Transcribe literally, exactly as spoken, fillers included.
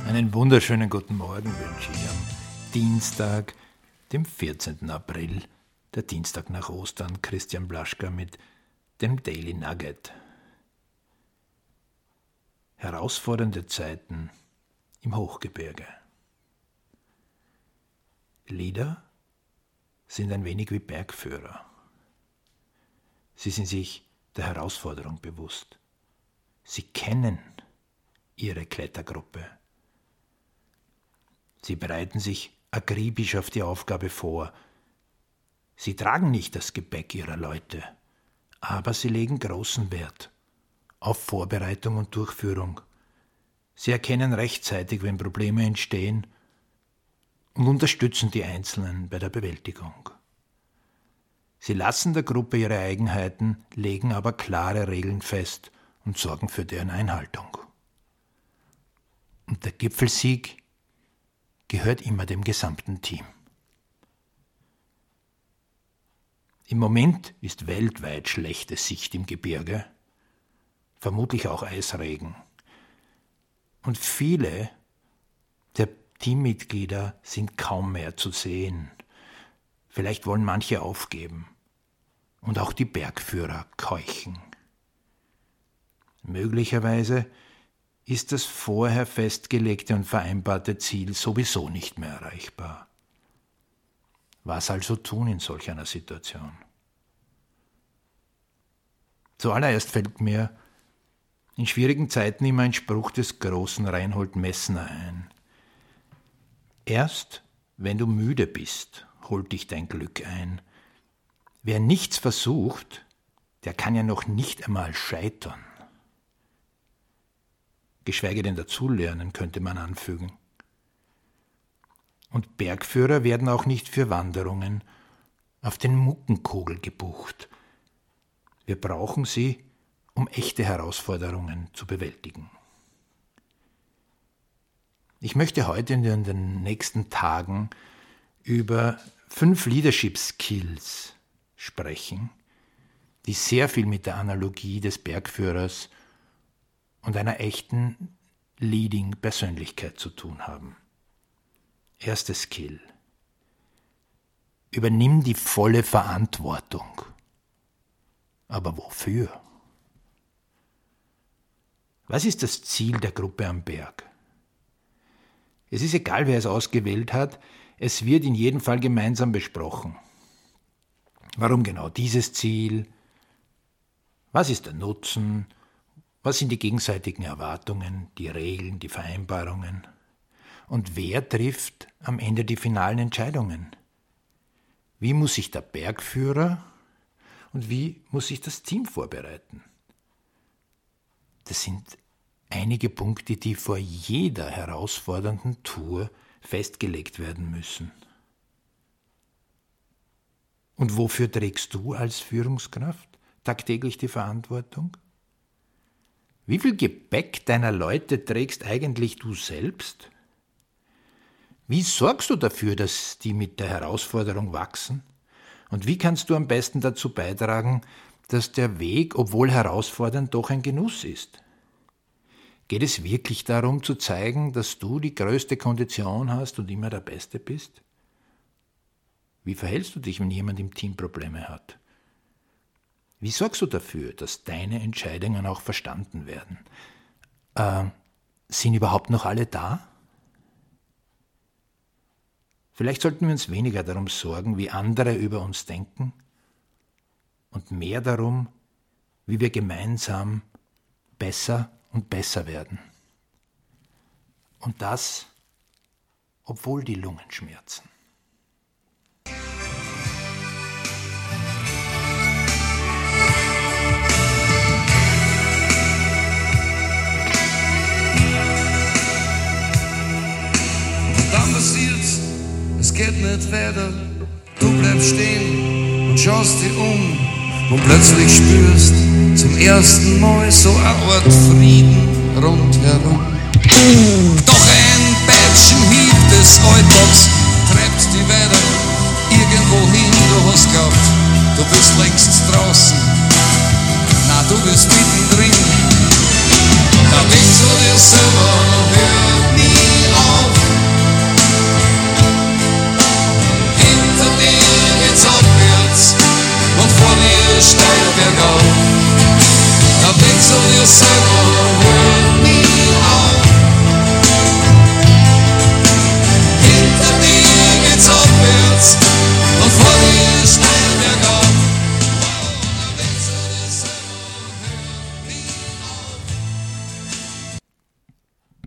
Einen wunderschönen guten Morgen wünsche ich am Dienstag, dem vierzehnten April, der Dienstag nach Ostern, Christian Blaschka mit dem Daily Nugget. Herausfordernde Zeiten im Hochgebirge. Lieder sind ein wenig wie Bergführer. Sie sind sich der Herausforderung bewusst. Sie kennen ihre Klettergruppe. Sie bereiten sich akribisch auf die Aufgabe vor. Sie tragen nicht das Gepäck ihrer Leute, aber sie legen großen Wert auf Vorbereitung und Durchführung. Sie erkennen rechtzeitig, wenn Probleme entstehen, und unterstützen die Einzelnen bei der Bewältigung. Sie lassen der Gruppe ihre Eigenheiten, legen aber klare Regeln fest und sorgen für deren Einhaltung. Und der Gipfelsieg gehört immer dem gesamten Team. Im Moment ist weltweit schlechte Sicht im Gebirge, vermutlich auch Eisregen. Und viele der Teammitglieder sind kaum mehr zu sehen. Vielleicht wollen manche aufgeben. Und auch die Bergführer keuchen. Möglicherweise ist das vorher festgelegte und vereinbarte Ziel sowieso nicht mehr erreichbar. Was also tun in solch einer Situation? Zuallererst fällt mir in schwierigen Zeiten immer ein Spruch des großen Reinhold Messner ein. Erst wenn du müde bist, holt dich dein Glück ein. Wer nichts versucht, der kann ja noch nicht einmal scheitern. Geschweige denn dazulernen, könnte man anfügen. Und Bergführer werden auch nicht für Wanderungen auf den Muckenkogel gebucht. Wir brauchen sie, um echte Herausforderungen zu bewältigen. Ich möchte heute in den nächsten Tagen über fünf Leadership Skills sprechen, die sehr viel mit der Analogie des Bergführers und einer echten Leading-Persönlichkeit zu tun haben. Erster Skill. Übernimm die volle Verantwortung. Aber wofür? Was ist das Ziel der Gruppe am Berg? Es ist egal, wer es ausgewählt hat, es wird in jedem Fall gemeinsam besprochen. Warum genau dieses Ziel? Was ist der Nutzen? Was sind die gegenseitigen Erwartungen, die Regeln, die Vereinbarungen? Und wer trifft am Ende die finalen Entscheidungen? Wie muss sich der Bergführer und wie muss sich das Team vorbereiten? Das sind einige Punkte, die vor jeder herausfordernden Tour festgelegt werden müssen. Und wofür trägst du als Führungskraft tagtäglich die Verantwortung? Wie viel Gepäck deiner Leute trägst eigentlich du selbst? Wie sorgst du dafür, dass die mit der Herausforderung wachsen? Und wie kannst du am besten dazu beitragen, dass der Weg, obwohl herausfordernd, doch ein Genuss ist? Geht es wirklich darum zu zeigen, dass du die größte Kondition hast und immer der Beste bist? Wie verhältst du dich, wenn jemand im Team Probleme hat? Wie sorgst du dafür, dass deine Entscheidungen auch verstanden werden? Äh, sind überhaupt noch alle da? Vielleicht sollten wir uns weniger darum sorgen, wie andere über uns denken und mehr darum, wie wir gemeinsam besser und besser werden. Und das, obwohl die Lungen schmerzen. Und dann passiert's, es geht nicht weiter. Du bleibst stehen und schaust dich um und plötzlich spürst zum ersten Mal so eine Art Frieden rundherum.